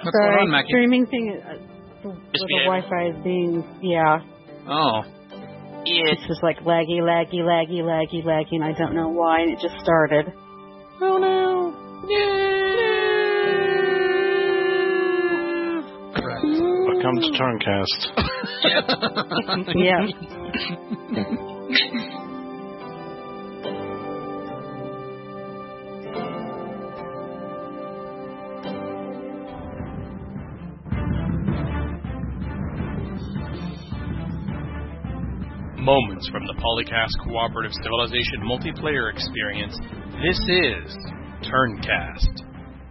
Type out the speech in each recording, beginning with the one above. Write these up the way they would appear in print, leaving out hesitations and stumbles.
What's going on, Mackie? Streaming thing with the Wi-Fi is being, Oh. It's just like laggy, and I don't know why, and it just started. Oh no! Welcome to Turncast. Yeah. Moments from the Polycast Cooperative Civilization multiplayer experience. This is Turncast.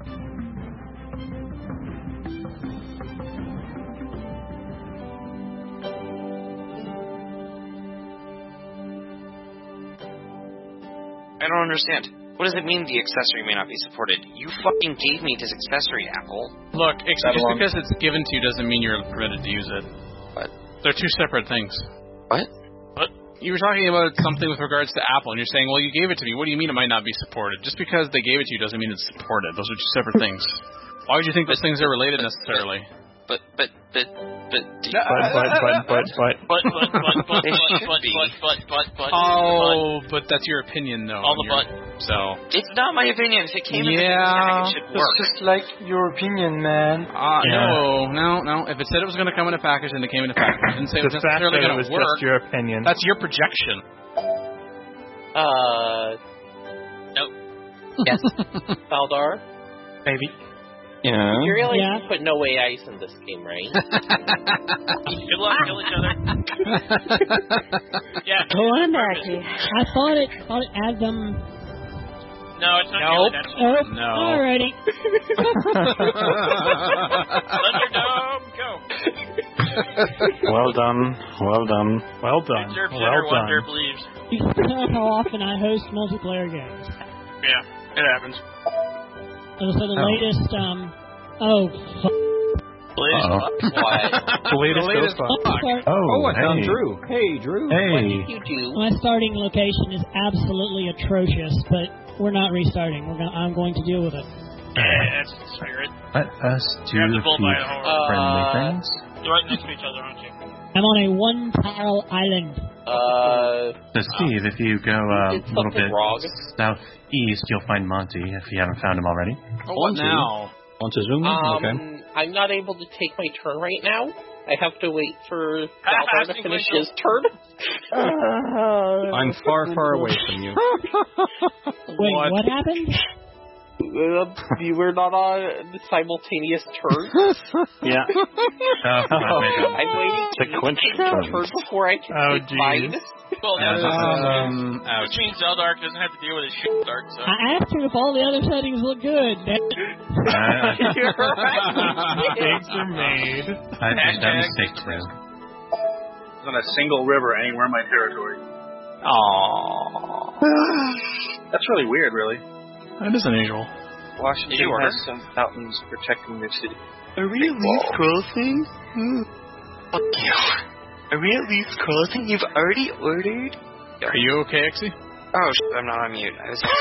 I don't understand. What does it mean the accessory may not be supported? You fucking gave me this accessory, Apple. Look, just because it's given to you doesn't mean you're permitted to use it. What? They're two separate things. What? You were talking about something with regards to Apple, and you're saying, well, you gave it to me. What do you mean it might not be supported? Just because they gave it to you doesn't mean it's supported. Those are two separate things. Why would you think those things are related necessarily? But. Oh, but that's your opinion, though. All the but. So. It's not my opinion. If it came in the package, it should work. It's just like your opinion, man. No. If it said it was going to come in a package, then it came in a package. It didn't say it was necessarily going to work. Just your opinion. That's your projection. Nope. Yes. Valdar? Maybe. Yeah. You realize you put no way ice in this game, right? Good luck, kill each other. Yeah. Go on, Mackie. I thought it had them. No, it's not Nope. No. Alrighty. Thunderdome, go. Well done. Wonder believes. You can tell how often I host multiplayer games. Yeah, it happens. So the latest, The latest Ghostbusters. I found Drew. Hey, Drew. What did you do? My starting location is absolutely atrocious, but we're not restarting. I'm going to deal with it. Yeah, that's the spirit. Let us do a few friendly things. You're right next to each other, aren't you? I'm on a one-tile island. So Steve, if you go a little bit southeast, you'll find Monty, if you haven't found him already. Oh, what now? Montezuma? Okay. I'm not able to take my turn right now. I have to wait for Valdar to finish his turn. I'm far away from you. Wait, what happened? You were not on simultaneous turns? Yeah. I'm waiting to take your turn before I can take mine. Well, which means Zeldark doesn't have to deal with his shit start, so. I asked him if all the other settings look good. You're right. Mistakes are made. I made that mistake too. There's not a single river anywhere in my territory. Aww. That's really weird, really. That is unusual. Washington has some mountains protecting the city. Are we at least crossing? Fuck you. Are we at least crossing? You've already ordered? Are you okay, Exy? Oh, shit, I'm not on mute. I was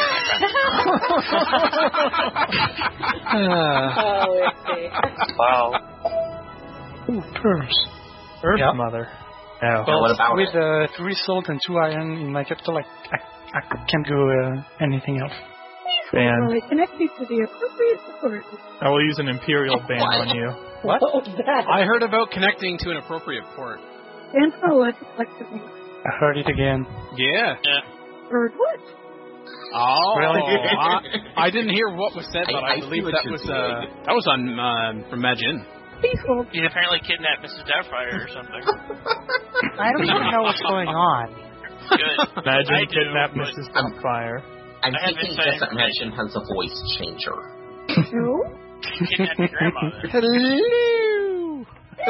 Wow. Ooh, Earth. Earth Mother. Oh. Well, what about with 3 salt and 2 iron in my capital, I can't do anything else. Well, I connect you to the appropriate support. I will use an Imperial ban on you. What? I heard about connecting to an appropriate port. And for what? Flexible. I heard it again. Yeah. Heard what? Oh, really? I didn't hear what was said, but I believe that was on from Majin. He's apparently kidnapped Mrs. Doubtfire or something. I don't even know what's going on. Good. Majin kidnapped Mrs. Doubtfire. I'm thinking just that Majin has a voice changer. Who? Kidnapped your grandmother. Hello.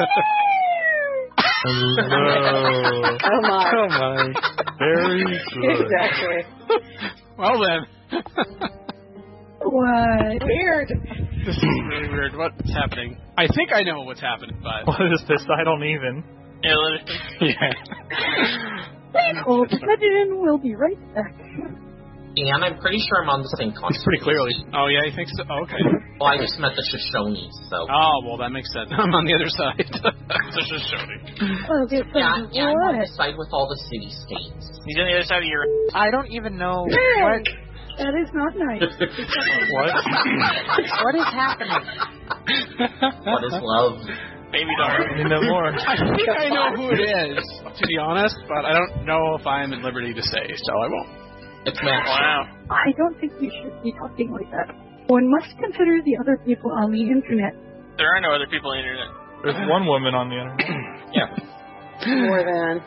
Hello. Come on. Come on. Very good. Exactly. Well then. What? Weird. This is really weird. What's happening? I think I know what's happening, but... What is this? I don't even. Yeah, literally. Yeah. Please hold. We'll be right back. And I'm pretty sure I'm on the same continent. Pretty clearly. Oh, yeah, you think so? Oh, okay. Well, I just met the Shoshones, so... Oh, well, that makes sense. I'm on the other side. The Shoshone. Yeah, I'm on the side with all the city-states. He's on the other side of your... I don't even know what... That is not nice. What? What is happening? What is love? Baby daughter. No more. I think I know who it is, to be honest, but I don't know if I'm at liberty to say, so I won't. It's Matt. Wow. I don't think you should be talking like that. One must consider the other people on the internet. There are no other people on the internet. There's one woman on the internet. Yeah. More than.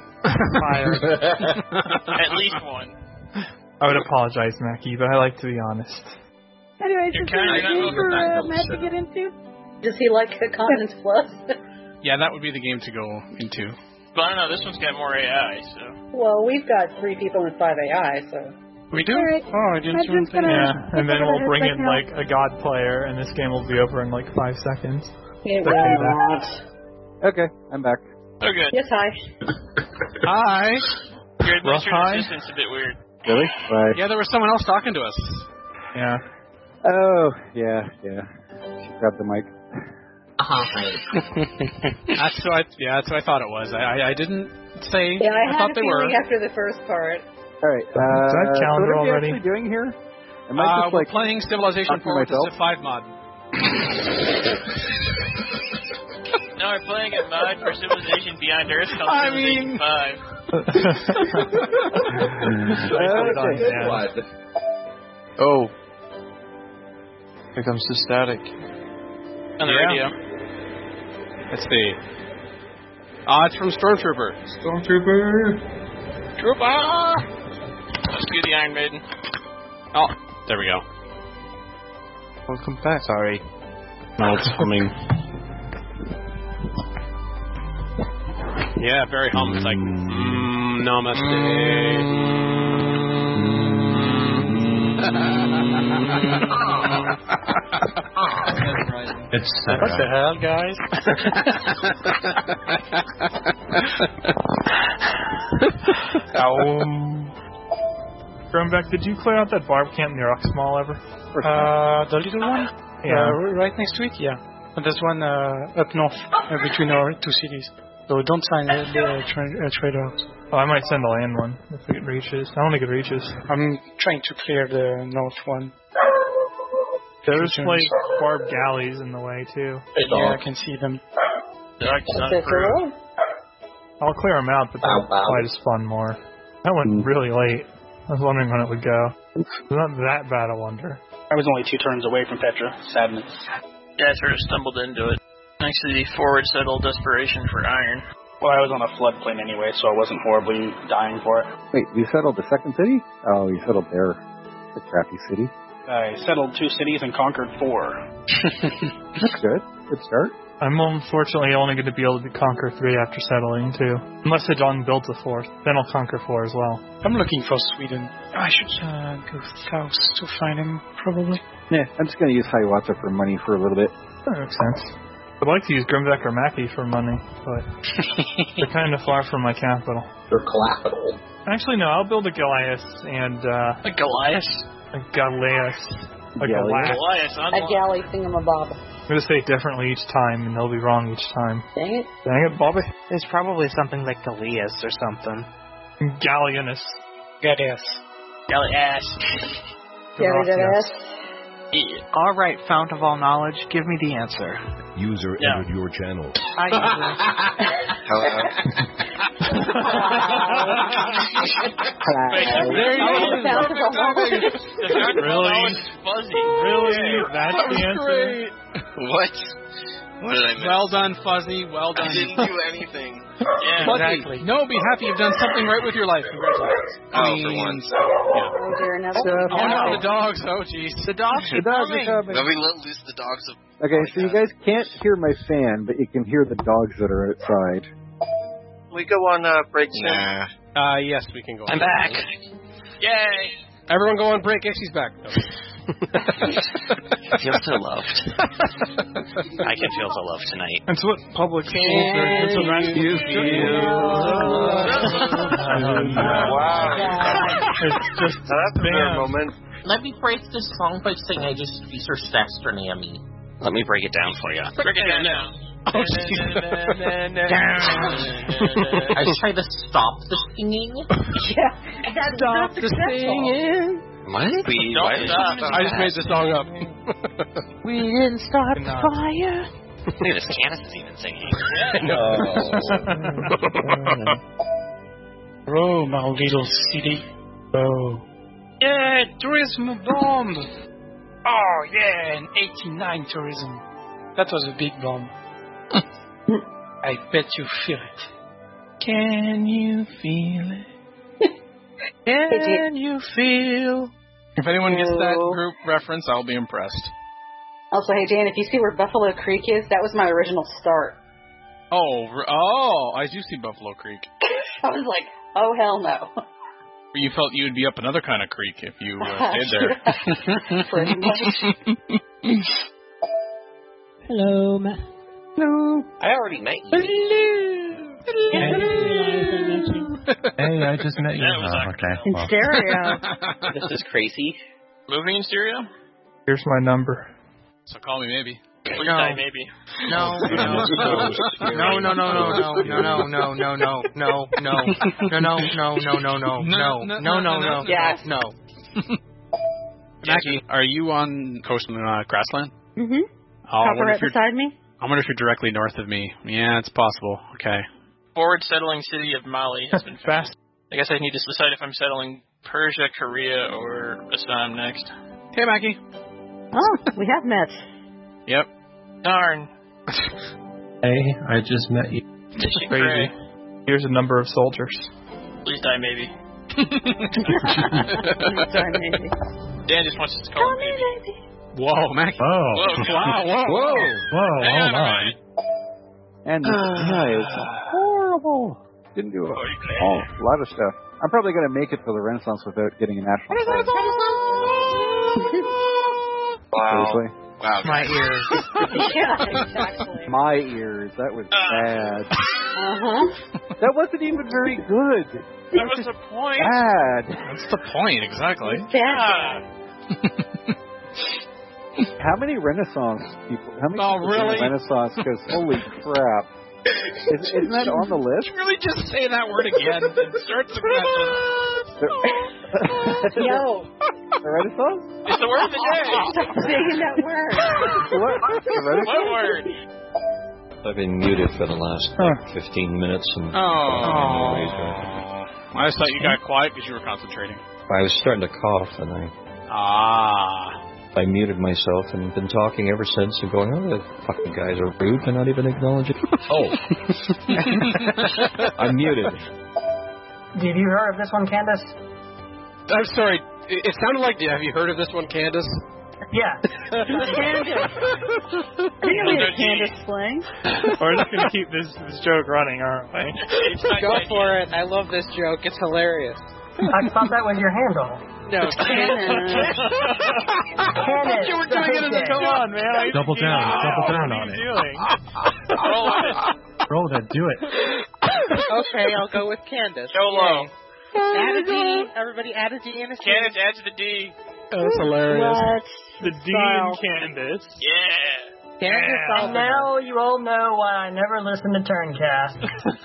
At least one. I would apologize, Mackie, but I like to be honest. Anyways, is there a game for Matt to get into? Does he like Continents Plus? Yeah, that would be the game to go into. But I don't know, this one's got more AI, so... Well, we've got 3 people and 5 AI, so... We do? Right. Oh, I didn't do anything. Yeah, and then we'll bring in, like, a god player, and this game will be over in, like, 5 seconds. It will not. Okay, I'm back. Oh, good. Yes, hi. Hi. Your administrative hi. assistant's a bit weird. Really? Bye. Yeah, there was someone else talking to us. Yeah. Oh, yeah. She grabbed the mic. That's what I thought it was. I didn't say. Yeah, I thought had a they feeling were. after the first part. All right. Is that calendar what are we already? actually doing here? Am I just we're playing Civilization 4 with the myself? Civ 5 mod. No, we're playing a mod for Civilization Beyond Earth called Civilization 5. Oh. Here comes the static. On the radio. Let's see. It's from Stormtrooper. Trooper! Let's do the Iron Maiden. Oh, there we go. Welcome back. Sorry. No, it's coming. Yeah, very hum. It's like, namaste. It's What the hell, guys? Grumbeck, did you clear out that barb camp near Oxmall ever? The little one? Yeah. Right next to it, yeah. And there's one up north, between our 2 cities. So don't sign the trade-off. Oh, I might send a land one if it reaches. I don't think it reaches. I'm trying to clear the north one. There's like barbed galleys in the way too. Yeah, I can see them. I'll clear them out, but they'll probably just spawn more. That went really late. I was wondering when it would go. It's not that bad, I wonder. I was only 2 turns away from Petra. Sadness. Yeah, I sort of stumbled into it. Thanks to the forward settle desperation for iron. Well, I was on a floodplain anyway, so I wasn't horribly dying for it. Wait, you settled the second city? Oh, you settled there. The crappy city. I settled 2 cities and conquered 4. That's good. Good start. I'm unfortunately only going to be able to conquer 3 after settling, too. Unless the John builds a 4th. Then I'll conquer 4 as well. I'm looking for Sweden. I should go south to find him, probably. Yeah, I'm just going to use Hiawatha for money for a little bit. That makes sense. I'd like to use Grimbeck or Mackie for money, but they're kind of far from my capital. Your capital. Actually, no, I'll build a Goliath and, A Goliath? A Goliath. A Goliath. Goliath, A galley thingamabob. I'm going to say it differently each time, and they'll be wrong each time. Dang it. Dang it, Bobby. There's probably something like Goliath or something. Gallianus. Goliath. Goliath. Goliath. All right, fount of all knowledge, give me the answer. User entered your channel. Hi, Hello. There you go. Really? Fuzzy. Really? That's the answer? What? What did I miss? Well done, Fuzzy. Well done. I didn't do anything. Yeah, Fuzzy, exactly. No, be happy you've done something right with your life. Congratulations. For once. Yeah. Oh, dear, another the dogs. Oh, jeez. The dogs The dogs are coming. Let me let loose the dogs. Okay, so you guys can't hear my fan, but you can hear the dogs that are outside. We go on break soon. Nah. Yes, we can go. I'm back. Yay! Everyone go on break. Yes, he's back. I feel so loved. I can feel so loved tonight. That's what public schools are. It's a You Wow. It's just That's a fair moment. Let me break this song by saying I just squeeze her sastronami. Let me break it down for you. Break it down now. I try to stop the singing. Yeah, that's Stop not the successful. singing. What? I just made the song up. We didn't start the fire. Look at this, Candace is even singing. Oh, my little city. Oh. Yeah, tourism bomb. Oh, yeah, in 89 tourism. That was a big bomb. I bet you feel it. Can you feel it? Can you feel? If anyone gets that group reference, I'll be impressed. Also, hey, Dan, if you see where Buffalo Creek is, that was my original start. Oh, I do see Buffalo Creek. I was like, oh, hell no. You felt you would be up another kind of creek if you stayed there. Pretty much. Hello, Matt. Hello. I already met you. Hey, I just met you. Okay. In stereo. This is crazy. Moving in stereo? Here's my number. So call me maybe. Maybe. No. Jackie, are you on coastal Grassland? Mm-hmm. Proper right beside me? I wonder if you're directly north of me. Yeah, it's possible. Okay. Forward settling city of Mali has been fast. I guess I need to decide if I'm settling Persia, Korea, or Assam next. Hey, Mackie. Oh, we have met. Yep. Darn. Hey, I just met you. Crazy. Here's a number of soldiers. Please die, maybe. Sorry, maybe. Dan just wants us to call him maybe. Whoa, Mackie. Whoa, hold on. And it's horrible. Didn't do a lot of stuff. I'm probably going to make it for the Renaissance without getting a national prize. Seriously? Wow. My ears. Yeah, exactly. My ears. That was bad. Uh-huh. That wasn't even very good. That was the point. Bad. That's the point, exactly. How many Renaissance people? How many people really? Renaissance? Because holy crap. Isn't that on the list? Did you really just say that word again and start the Yo. The Renaissance? It's the word of the day. Stop saying that word. What? The Renaissance? What word? I've been muted for the last 15 minutes. And I just thought you got quiet because you were concentrating. I was starting to cough, and I muted myself and been talking ever since and going, oh, the fucking guys are rude. They're not even acknowledging. I'm muted. Did you heard of this one, Candace? I'm sorry. It sounded like, have you heard of this one, Candace? Yeah. Candace. Really a Candace slang? We're just going to keep this joke running, aren't we? Go for it. I love this joke. It's hilarious. I thought that was your handle. No, Candace. You were doing it in the come on, man. Double down on it. Roll it, do it. Okay, I'll go with Candace. Go low. Add a D. Everybody add a D in a C. Candace adds the D. That's hilarious. What? The D in Candace. Yeah. And now you all know why I never listen to Turncast.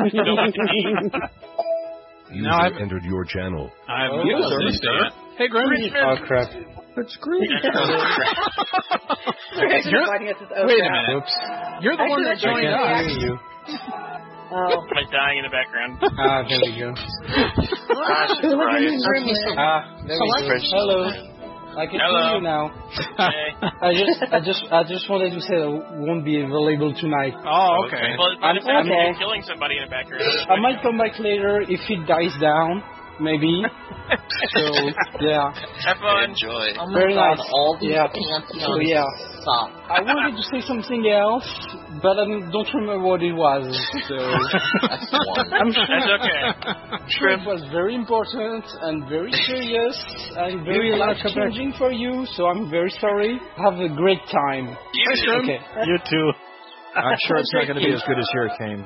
User entered your channel. I've used it. Hey, Grim. Oh, crap. That's great. Wait a minute. Oops. You're the one that joined us. Oh. I'm dying in the background. There we go. Hello. I can see you now. Hey. I just wanted to say I won't be available tonight. Oh, okay. Well, if I'm killing somebody in the background. I might come back later if it dies down. maybe. So, yeah. Have fun. Enjoy. Oh my Very god, nice. all these Yeah. pantheons So, yeah. suck. I wanted to say something else, but I don't remember what it was. So I'm sure, That's okay. sure it was very important and very serious and very life-changing for you. So I'm very sorry. Have a great time. Okay. You too. I'm sure it's not going to be as good as Hurricane.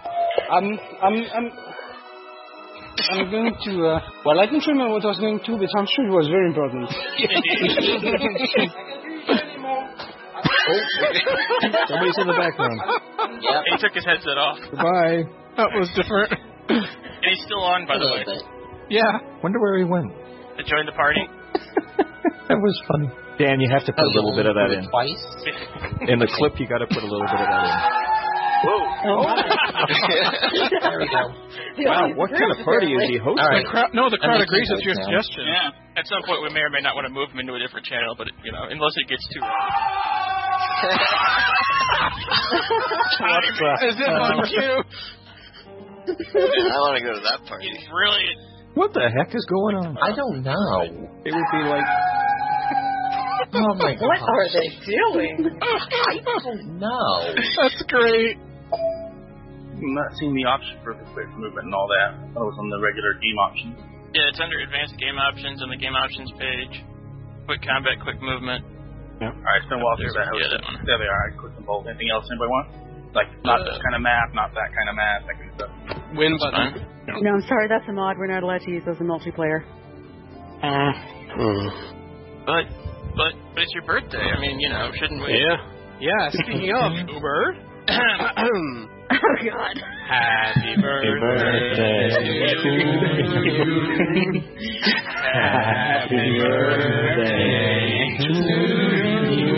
I'm going to. Well, I don't remember what I was going to, but I'm sure it was very important. Somebody's in the background. Yeah. He took his headset off. Goodbye. That was different. And he's still on, by the way. Yeah. Wonder where he went. To join the party. That was funny. Dan, you have to put a little bit of that in. Twice? In the clip, you got to put a little bit of that in. Whoa. Oh. There we go. Wow, what kind of party is he hosting? Right. The crowd agrees with your suggestion. Yeah. At some point, we may or may not want to move him into a different channel, but, unless it gets too... Is it on cue? I want to go to that party. It's really... What the heck is going on? I don't know. It would be like... Oh my god. What are they doing? I don't know. That's great. I'm not seeing the option for the quick movement and all that. I was on the regular game option. Yeah, it's under advanced game options on the game options page. Quick combat, quick movement. Yeah. Alright, it's been a while since I hosted. that one. There they are. I clicked them both. Anything else anybody want? Like, not this kind of map, not that kind of map, that kind of stuff. Win button. No, I'm sorry, that's a mod. We're not allowed to use those in multiplayer. But it's your birthday. I mean, shouldn't we? Yeah, speaking of Uber. Oh, God. Happy birthday to you. Happy birthday to you.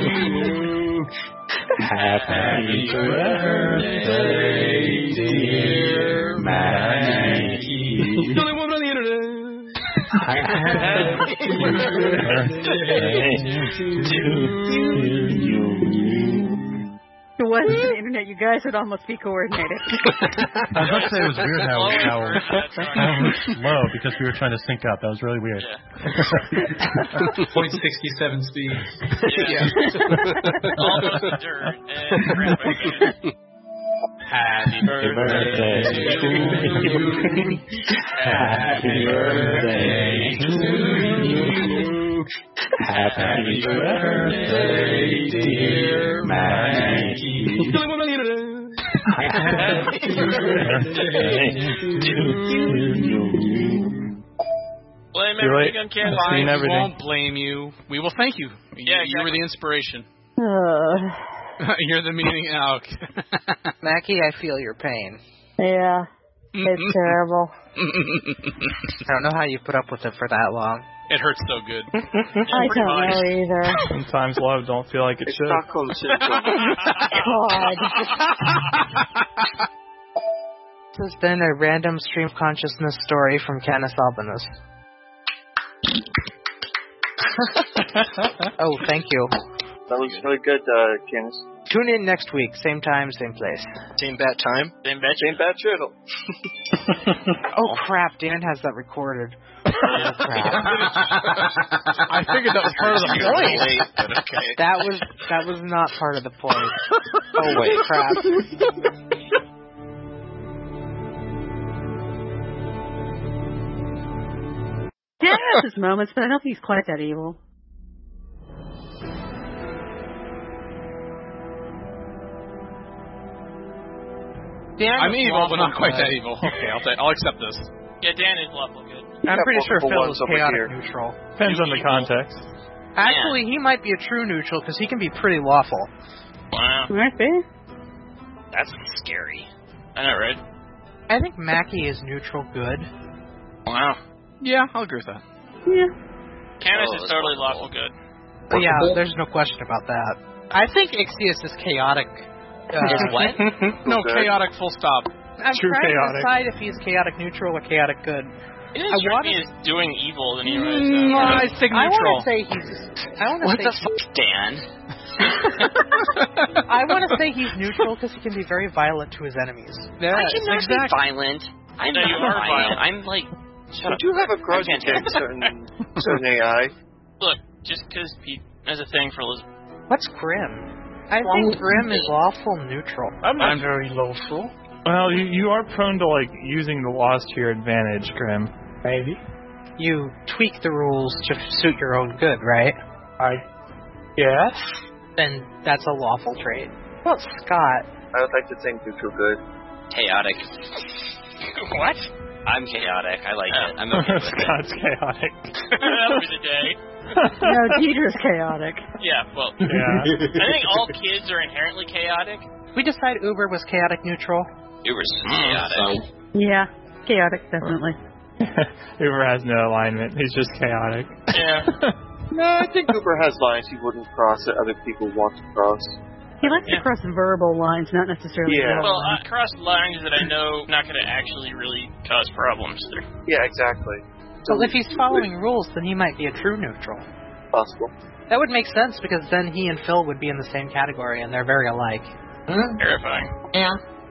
Happy birthday, dear Maggie. The only woman on the internet. Happy birthday to you. If it wasn't for the internet, you guys would almost be coordinated. I was about to say it was weird how low because we were trying to sync up. That was really weird. .67 speed. Yeah. Almost dirt. Happy birthday to you. Happy birthday to you. Happy birthday, dear Maggie. Happy birthday to you. Blame everything on Canada. Fine, we won't blame you. We will thank you. Yeah, you were the inspiration. You're the meaning out. Mackie, I feel your pain. Yeah, it's terrible. I don't know how you put up with it for that long. It hurts so good. I don't know either. Sometimes love don't feel like it should. Stockholm Syndrome. God. This has been a random stream of consciousness story from Canis Albinus. Oh, thank you. That was really good, Canis. Tune in next week, same time, same place. Same bat time. Same bat channel. Oh crap, Dan has that recorded. Oh, crap. I figured that was part of the point. But okay. That was not part of the point. Oh wait, crap. Dan has his moments, but I don't think he's quite that evil. I'm evil, but not quite that evil. Okay, I'll accept this. Yeah, Dan is lawful good. I'm pretty sure Phil is chaotic neutral. Depends on the context. Actually, he might be a true neutral because he can be pretty lawful. Wow. Might be. That's scary. I know, right? I think Mackie is neutral good. Wow. Yeah, I'll agree with that. Yeah. Canis is totally lawful good. But yeah, there's no question about that. I think Ixius is chaotic. What? No, chaotic full stop. I'm trying to decide if he's chaotic neutral or chaotic good. It is doing evil than he is. I think neutral. I want to say he's... What the fuck, Dan? I want to say he's neutral because he can be very violent to his enemies. I cannot be violent. I'm not violent. I'm like I do have a grudge against certain AI. Look, just because Pete has a thing for Elizabeth. What's Grim? I think Grim is lawful neutral. I'm not very lawful. Well, you are prone to, like, using the laws to your advantage, Grim. Maybe. You tweak the rules to suit your own good, right? Yes. Then that's a lawful trait. Well, Scott. I would like to think neutral good. Chaotic. What? I'm chaotic. I like it. I'm okay with it. Scott's chaotic. That'll be the day. No, Deidre's chaotic. Yeah, well, Yeah. I think all kids are inherently chaotic. We decide Uber was chaotic neutral. Uber's chaotic. Yeah, chaotic, definitely. Uber has no alignment. He's just chaotic. Yeah. No, I think Uber has lines he wouldn't cross that other people want to cross. He likes to cross verbal lines, not necessarily real Well, lines. I cross lines that I know not going to actually really cause problems there. Yeah, exactly. So if he's following rules, then he might be a true neutral. Possible. That would make sense because then he and Phil would be in the same category and they're very alike. Terrifying. Yeah.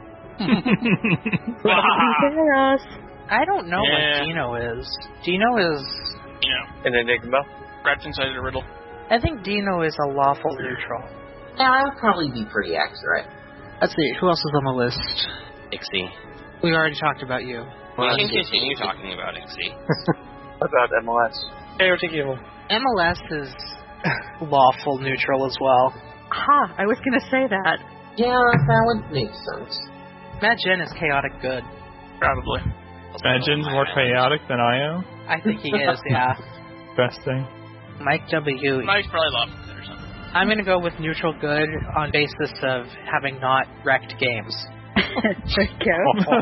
Chaos. I don't know what Dino is. Dino is... An enigma? Wrapped inside a riddle. I think Dino is a lawful neutral. Yeah, I would probably be pretty accurate. Let's see, who else is on the list? Ixie. We already talked about you. We can continue talking about Ixie. What about MLS? Chaotic evil. MLS is lawful neutral as well. Ha! I was going to say that. Yeah, that would make sense. Matt Jen is chaotic good. Probably. Matt Jen's more chaotic than I am. I think he is, yeah. Best thing. Mike W. Mike's probably lawful good or something. I'm going to go with neutral good on basis of having not wrecked games. There you go.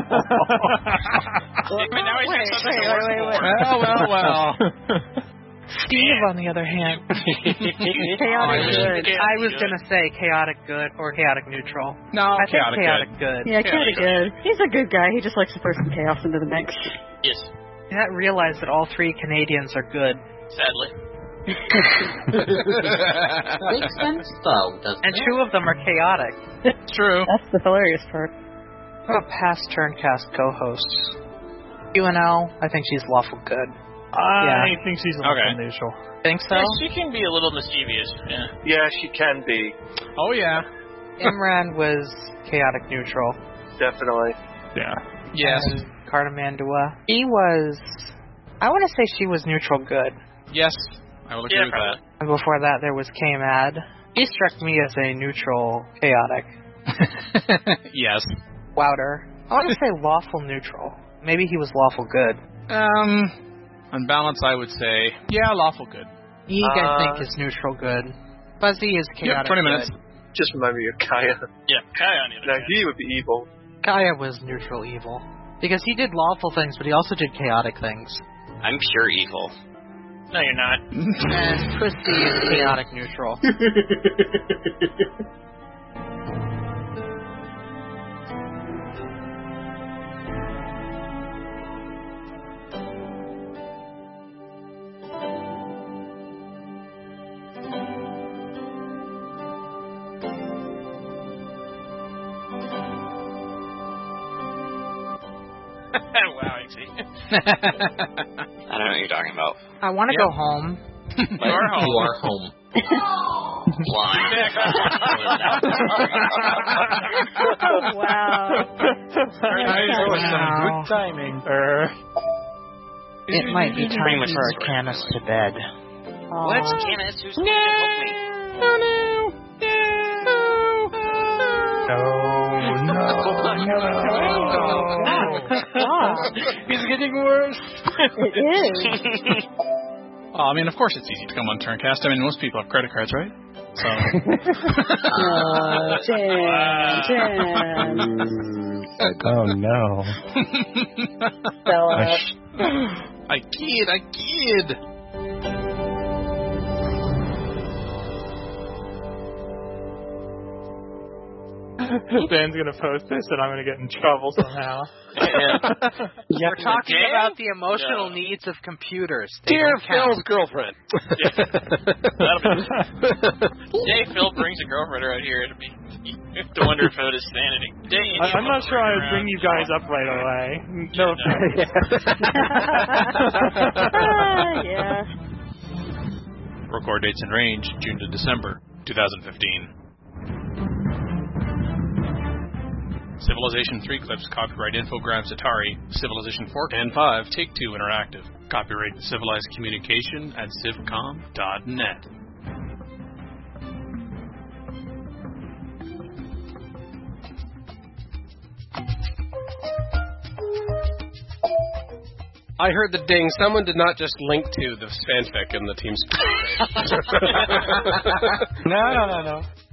Well. Steve, on the other hand. Chaotic good. I was going to say chaotic good or chaotic neutral. No, I think chaotic good. Yeah, chaotic good. He's a good guy. He just likes to throw some chaos into the mix. Yes. I didn't realize that all three Canadians are good. Sadly. Makes sense, though, doesn't And it? two of them are chaotic. True. That's the hilarious part. What about past Turncast co-hosts? UNL, I think she's lawful good. I think she's lawful neutral. Think so? Yeah, she can be a little mischievous. Yeah. Yeah, she can be. Oh, yeah. Imran was chaotic neutral. Definitely. Yeah. Yes. And Cardamandua. She was... I want to say she was neutral good. Yes. I will agree with that. And before that, there was K-Mad. He struck me as a neutral chaotic. Yes. Wouter. I want to say lawful neutral. Maybe he was lawful good. On balance, I would say, lawful good. Eeg, I think, is neutral good. Fuzzy is chaotic 20 minutes. good. Just remind me of Kaya. Yeah, Kaya on the other Now, he would be evil. Kaya was neutral evil. Because he did lawful things, but he also did chaotic things. I'm pure evil. No, you're not. And Christy is chaotic neutral. Wow, Ixie. I don't know what you're talking about. I want to go home. You are home. You are home. Blind. Wow. Good timing. It might be time for Canis to bed. What's Canis? Who's going to help me? It's getting worse. It is. Well, I mean, of course it's easy to come on Turncast. I mean, most people have credit cards, right? So. Jen. Oh, no. I kid. Dan's gonna post this and I'm gonna get in trouble somehow. We're talking about the emotional needs of computers. They Dear don't count. Phil's girlfriend. Today, Phil brings a girlfriend right here to me. to wonder if it is sanity. I'm not sure I would bring you guys up right away. No offense. Yeah. Record dates and range, June to December 2015. Civilization 3 clips, copyright Infogrames Atari, Civilization 4 and 5, Take-Two Interactive. Copyright Civilized Communication at civcom.net. I heard the ding. Someone did not just link to the fanfic in the team's. No.